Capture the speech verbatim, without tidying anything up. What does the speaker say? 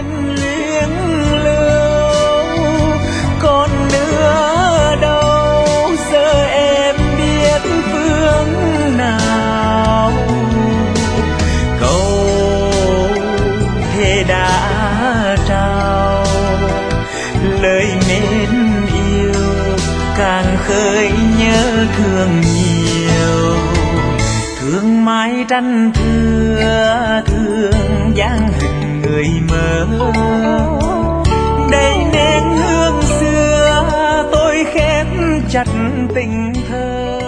tình luyến lưu. Còn nữa đâu giờ em biết phương nào, câu thề đã trao lời mến yêu càng khơi nhớ thương nhiều. Thương mãi trăn thưa thương dáng hình người mơ, đây nén hương xưa tôi khép chặt tình thơ.